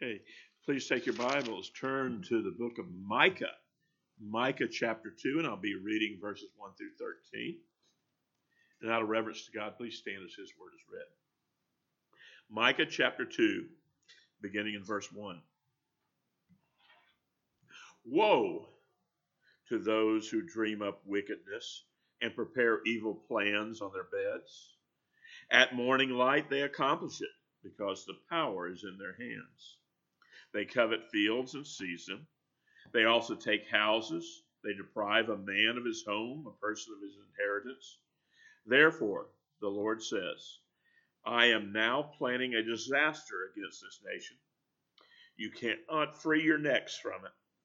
Okay, please take your Bibles, turn to the book of Micah, Micah chapter 2, and I'll be reading verses 1 through 13. And out of reverence to God, please stand as His word is read. Micah chapter 2, beginning in verse 1. Woe to those who dream up wickedness and prepare evil plans on their beds. At morning light they accomplish it, because the power is in their hands. They covet fields and seize them. They also take houses. They deprive a man of his home, a person of his inheritance. Therefore, the Lord says, I am now planning a disaster against this nation. You cannot free your necks from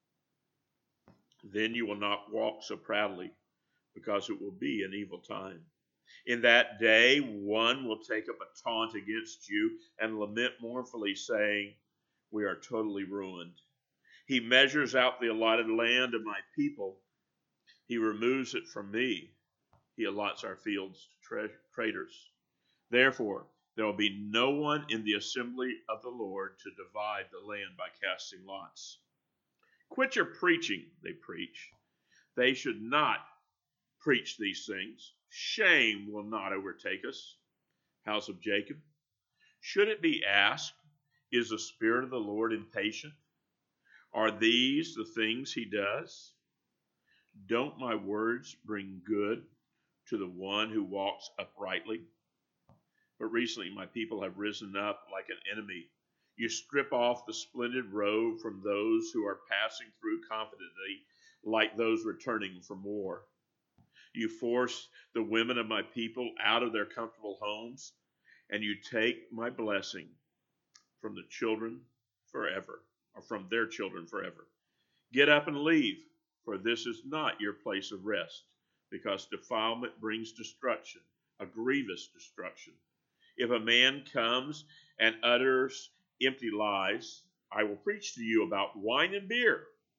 it. Then you will not walk so proudly, because it will be an evil time. In that day, one will take up a taunt against you and lament mournfully, saying, we are totally ruined. He measures out the allotted land of my people. He removes it from me. He allots our fields to traders. Therefore, there will be no one in the assembly of the Lord to divide the land by casting lots. Quit your preaching, they preach. They should not preach these things. Shame will not overtake us, house of Jacob. Should it be asked, is the Spirit of the Lord impatient? Are these the things He does? Don't my words bring good to the one who walks uprightly? But recently my people have risen up like an enemy. You strip off the splendid robe from those who are passing through confidently, like those returning from war. You force the women of my people out of their comfortable homes, and you take my blessing from the children forever, or from their children forever. Get up and leave, for this is not your place of rest, because defilement brings destruction, a grievous destruction. If a man comes and utters empty lies, I will preach to you about wine and beer.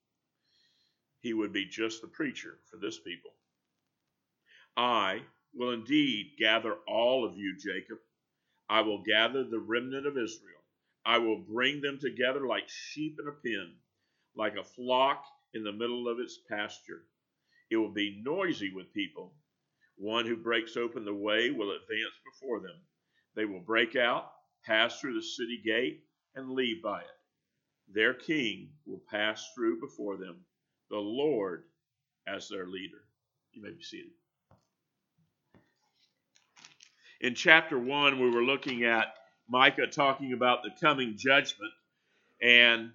He would be just the preacher for this people. I will indeed gather all of you, Jacob. I will gather the remnant of Israel. I will bring them together like sheep in a pen, like a flock in the middle of its pasture. It will be noisy with people. One who breaks open the way will advance before them. They will break out, pass through the city gate, and leave by it. Their king will pass through before them, the Lord as their leader. You may be seated. In chapter 1, we were looking at Micah talking about the coming judgment, and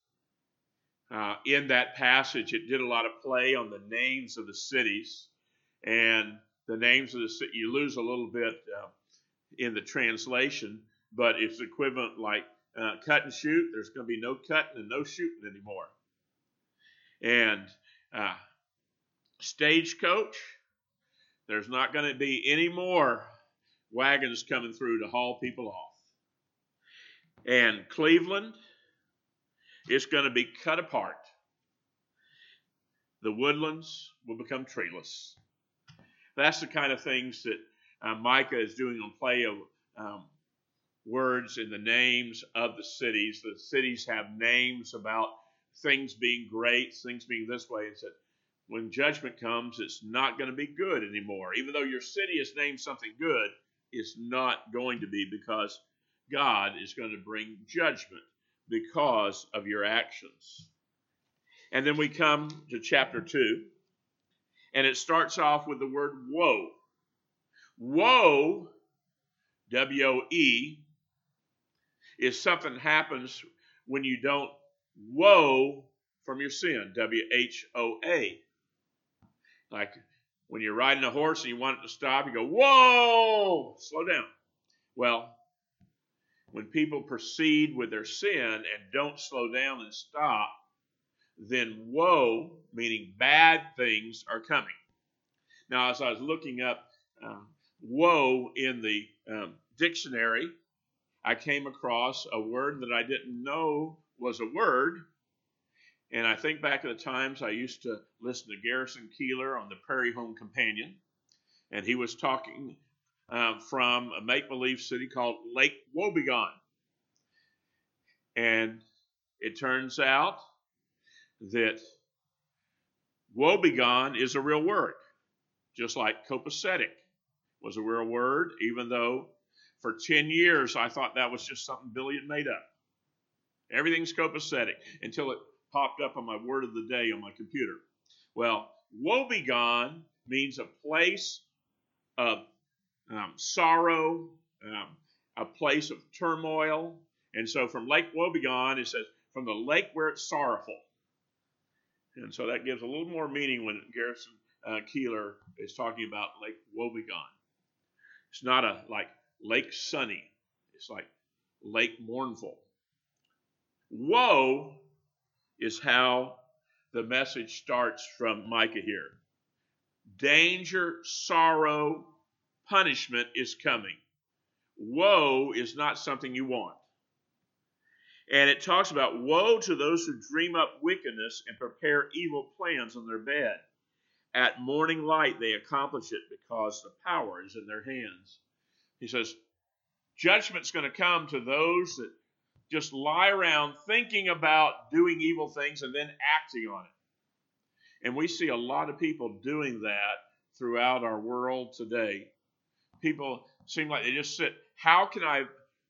in that passage it did a lot of play on the names of the cities, and the names of the city, you lose a little bit in the translation, but it's equivalent like cut and shoot. There's going to be no cutting and no shooting anymore. And stagecoach, there's not going to be any more wagons coming through to haul people off. And Cleveland, it's going to be cut apart. The woodlands will become treeless. That's the kind of things that Micah is doing on play of words in the names of the cities. The cities have names about things being great, things being this way. It's that when judgment comes, it's not going to be good anymore. Even though your city is named something good, it's not going to be, because God is going to bring judgment because of your actions. And then we come to chapter 2, and it starts off with the word woe. Woe, W-O-E, is something happens when you don't woe from your sin, W-H-O-A. Like when you're riding a horse and you want it to stop, you go, whoa, slow down. Well, when people proceed with their sin and don't slow down and stop, then woe, meaning bad things, are coming. Now, as I was looking up woe in the dictionary, I came across a word that I didn't know was a word. And I think back at the times I used to listen to Garrison Keillor on the Prairie Home Companion, and he was talking from a make-believe city called Lake Wobegon. And It turns out that woebegone is a real word, just like copacetic was a real word, even though for 10 years I thought that was just something Billy had made up. Everything's copacetic until it popped up on my word of the day on my computer. Well, woebegone means a place of sorrow, a place of turmoil. And so from Lake Woebegone, it says, from the lake where it's sorrowful. And so that gives a little more meaning when Garrison Keillor is talking about Lake Woebegone. It's not like Lake Sunny. It's like Lake Mournful. Woe is how the message starts from Micah here. Danger, sorrow, punishment is coming. Woe is not something you want. And it talks about woe to those who dream up wickedness and prepare evil plans on their bed. At morning light they accomplish it because the power is in their hands. He says, judgment's going to come to those that just lie around thinking about doing evil things and then acting on it. And we see a lot of people doing that throughout our world today. People seem like they just sit, how can I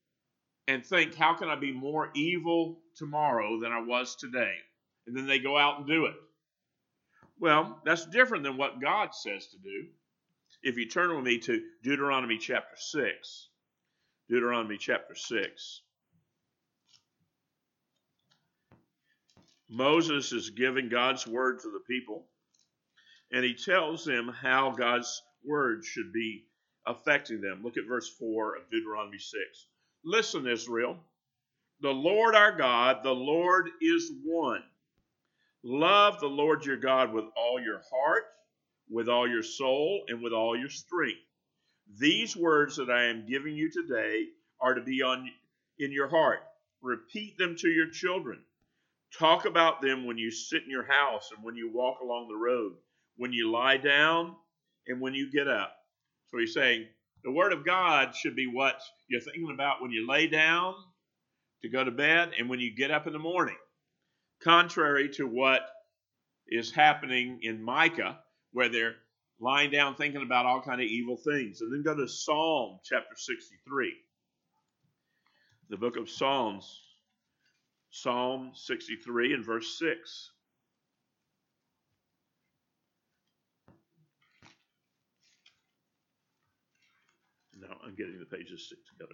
be more evil tomorrow than I was today? And then they go out and do it. Well, that's different than what God says to do. If you turn with me to Deuteronomy chapter 6. Deuteronomy chapter 6. Moses is giving God's word to the people, and he tells them how God's word should be affecting them. Look at verse 4 of Deuteronomy 6. Listen, Israel, the Lord our God, the Lord is one. Love the Lord your God with all your heart, with all your soul, and with all your strength. These words that I am giving you today are to be in your heart. Repeat them to your children. Talk about them when you sit in your house and when you walk along the road, when you lie down and when you get up. So he's saying the word of God should be what you're thinking about when you lay down to go to bed and when you get up in the morning. Contrary to what is happening in Micah, where they're lying down thinking about all kind of evil things. And then go to Psalm chapter 63. The book of Psalms. Psalm 63 and verse 6. Now I'm getting the pages stick together.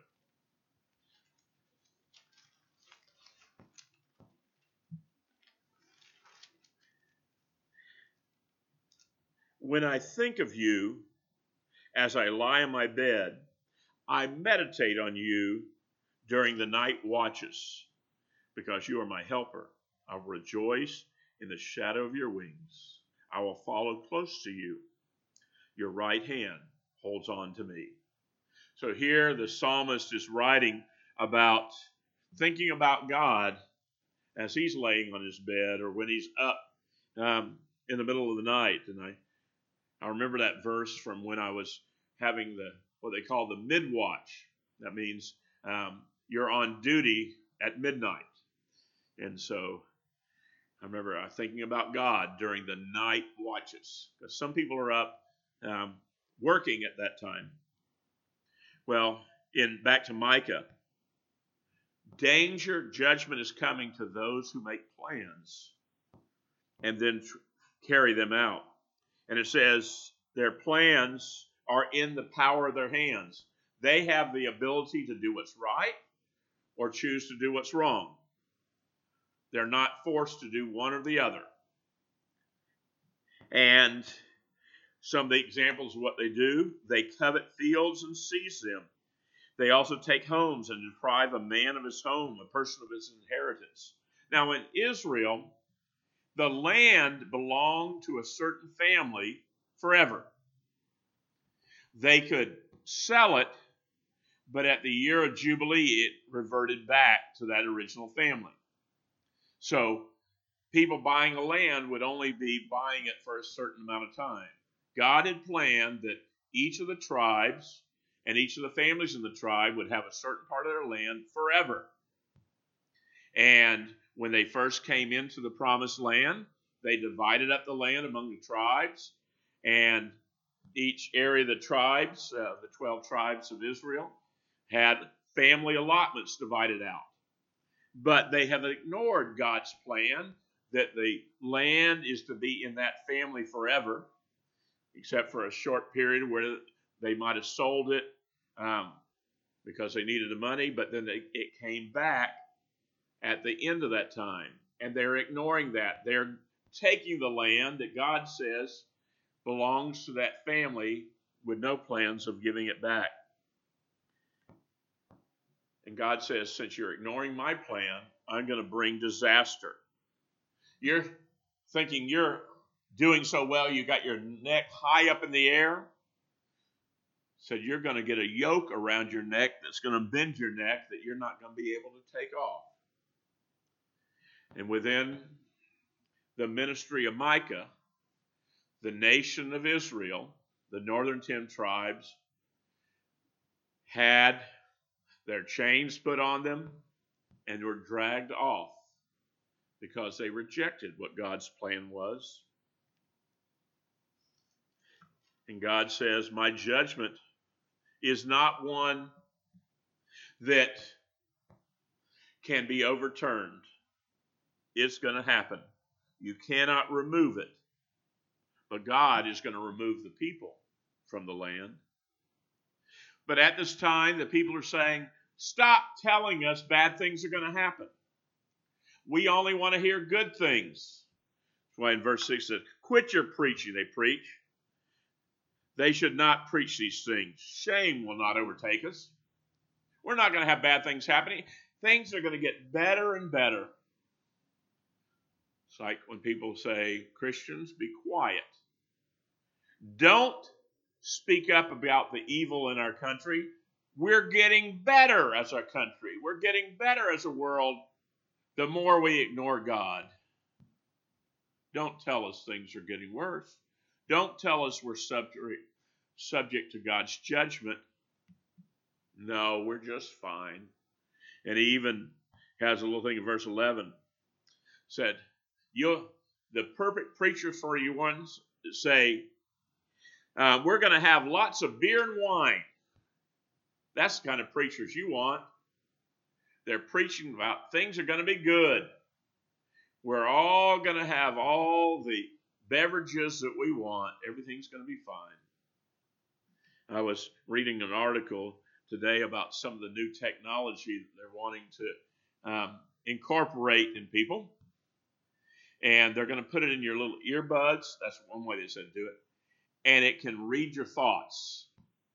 When I think of you as I lie in my bed, I meditate on you during the night watches, because you are my helper. I will rejoice in the shadow of your wings. I will follow close to you. Your right hand holds on to me. So here the psalmist is writing about thinking about God as he's laying on his bed or when he's up in the middle of the night. And I remember that verse from when I was having what they call the mid-watch. That means you're on duty at midnight. And so I remember thinking about God during the night watches, because some people are up working at that time. Well, back to Micah, danger, judgment is coming to those who make plans and then carry them out. And it says their plans are in the power of their hands. They have the ability to do what's right or choose to do what's wrong. They're not forced to do one or the other. And some of the examples of what they do, they covet fields and seize them. They also take homes and deprive a man of his home, a person of his inheritance. Now in Israel, the land belonged to a certain family forever. They could sell it, but at the year of Jubilee, it reverted back to that original family. So people buying a land would only be buying it for a certain amount of time. God had planned that each of the tribes and each of the families in the tribe would have a certain part of their land forever. And when they first came into the promised land, they divided up the land among the tribes, and each area of the tribes, the 12 tribes of Israel, had family allotments divided out. But they have ignored God's plan that the land is to be in that family forever, except for a short period where they might have sold it because they needed the money, but then it came back at the end of that time. And they're ignoring that. They're taking the land that God says belongs to that family with no plans of giving it back. And God says, since you're ignoring my plan, I'm going to bring disaster. You're thinking you're doing so well, you got your neck high up in the air. So you're going to get a yoke around your neck that's going to bend your neck that you're not going to be able to take off. And within the ministry of Micah, the nation of Israel, the northern 10 tribes, had their chains put on them and were dragged off because they rejected what God's plan was. And God says, my judgment is not one that can be overturned. It's going to happen. You cannot remove it. But God is going to remove the people from the land. But at this time, the people are saying, stop telling us bad things are going to happen. We only want to hear good things. That's why in verse 6 it says, quit your preaching, they preach. They should not preach these things. Shame will not overtake us. We're not going to have bad things happening. Things are going to get better and better. It's like when people say, Christians, be quiet. Don't speak up about the evil in our country. We're getting better as a country. We're getting better as a world the more we ignore God. Don't tell us things are getting worse. Don't tell us we're subject to God's judgment. No, we're just fine. And he even has a little thing in verse 11. Said, the perfect preachers for you ones say, we're going to have lots of beer and wine. That's the kind of preachers you want. They're preaching about things are going to be good. We're all going to have all the beverages that we want. Everything's going to be fine. I was reading an article today about some of the new technology that they're wanting to incorporate in people. And they're going to put it in your little earbuds. That's one way they said to do it. And it can read your thoughts.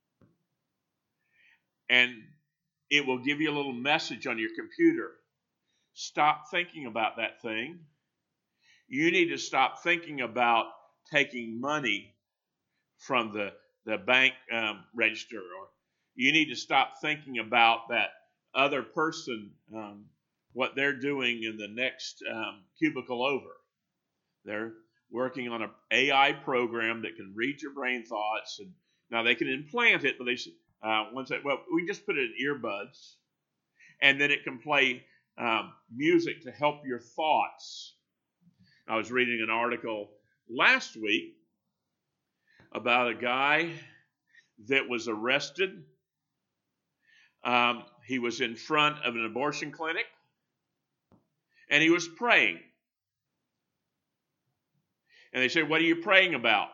And it will give you a little message on your computer. Stop thinking about that thing. You need to stop thinking about taking money from the bank register. Or you need to stop thinking about that other person, what they're doing in the next cubicle over. They're working on an AI program that can read your brain thoughts. And now they can implant it, but they once they, well, we just put it in earbuds, and then it can play music to help your thoughts. I was reading an article last week about a guy that was arrested. He was in front of an abortion clinic, and he was praying. And they said, what are you praying about?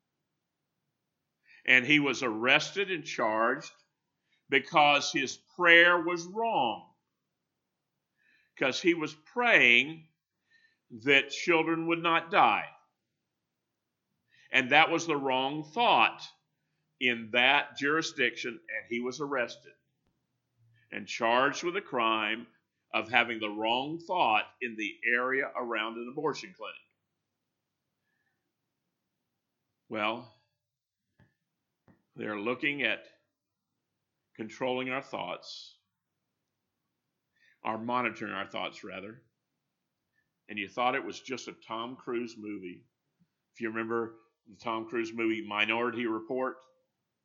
And he was arrested and charged because his prayer was wrong. Because he was praying that children would not die. And that was the wrong thought in that jurisdiction, and he was arrested and charged with a crime of having the wrong thought in the area around an abortion clinic. Well, they're looking at controlling our thoughts, or monitoring our thoughts, rather. And you thought it was just a Tom Cruise movie. If you remember the Tom Cruise movie Minority Report,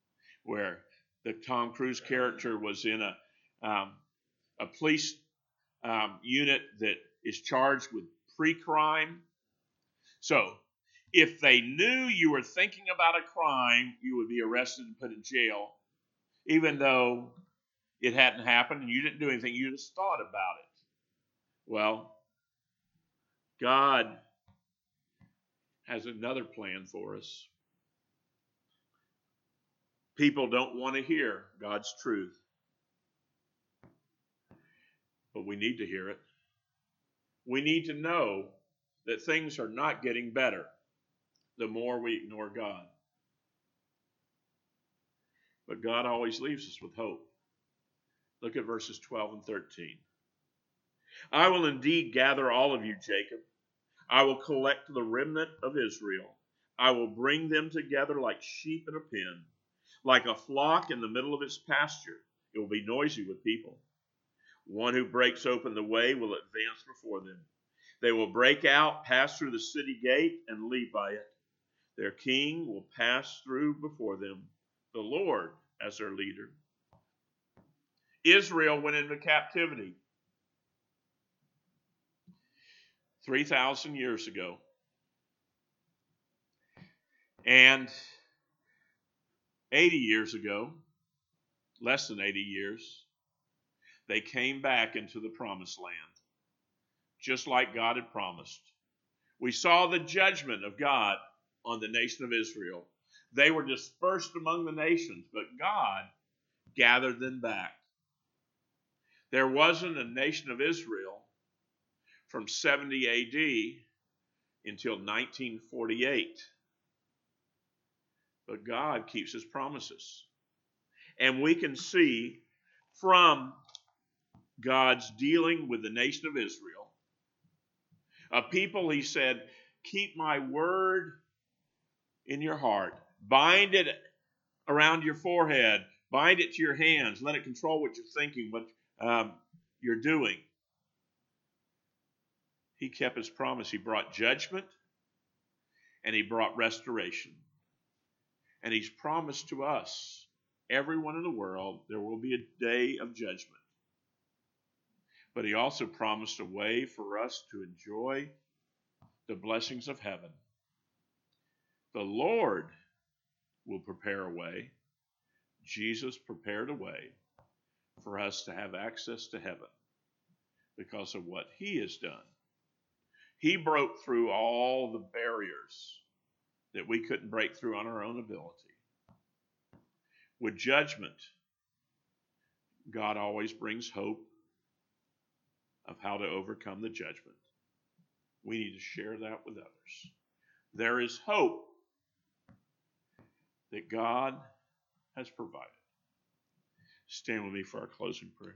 where the Tom Cruise character was in a police unit that is charged with pre-crime. So, if they knew you were thinking about a crime, you would be arrested and put in jail, even though it hadn't happened and you didn't do anything. You just thought about it. Well, God has another plan for us. People don't want to hear God's truth, but we need to hear it. We need to know that things are not getting better the more we ignore God. But God always leaves us with hope. Look at verses 12 and 13. I will indeed gather all of you, Jacob. I will collect the remnant of Israel. I will bring them together like sheep in a pen, like a flock in the middle of its pasture. It will be noisy with people. One who breaks open the way will advance before them. They will break out, pass through the city gate, and leave by it. Their king will pass through before them, the Lord as their leader. Israel went into captivity 3,000 years ago. And 80 years ago, less than 80 years, they came back into the promised land, just like God had promised. We saw the judgment of God on the nation of Israel. They were dispersed among the nations, but God gathered them back. There wasn't a nation of Israel from 70 AD until 1948. But God keeps his promises. And we can see from God's dealing with the nation of Israel, a people, he said, keep my word in your heart. Bind it around your forehead. Bind it to your hands. Let it control what you're thinking, what you're doing. He kept his promise. He brought judgment and he brought restoration. And he's promised to us, everyone in the world, there will be a day of judgment. But he also promised a way for us to enjoy the blessings of heaven. The Lord will prepare a way. Jesus prepared a way for us to have access to heaven because of what he has done. He broke through all the barriers that we couldn't break through on our own ability. With judgment, God always brings hope of how to overcome the judgment. We need to share that with others. There is hope that God has provided. Stand with me for our closing prayer.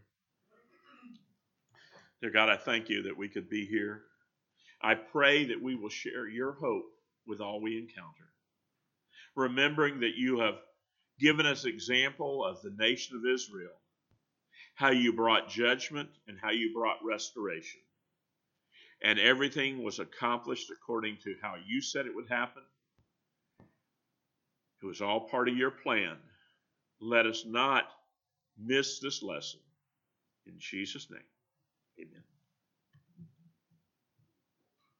Dear God, I thank you that we could be here. I pray that we will share your hope with all we encounter. Remembering that you have given us example of the nation of Israel, how you brought judgment and how you brought restoration. And everything was accomplished according to how you said it would happen. It was all part of your plan. Let us not miss this lesson. In Jesus' name, amen.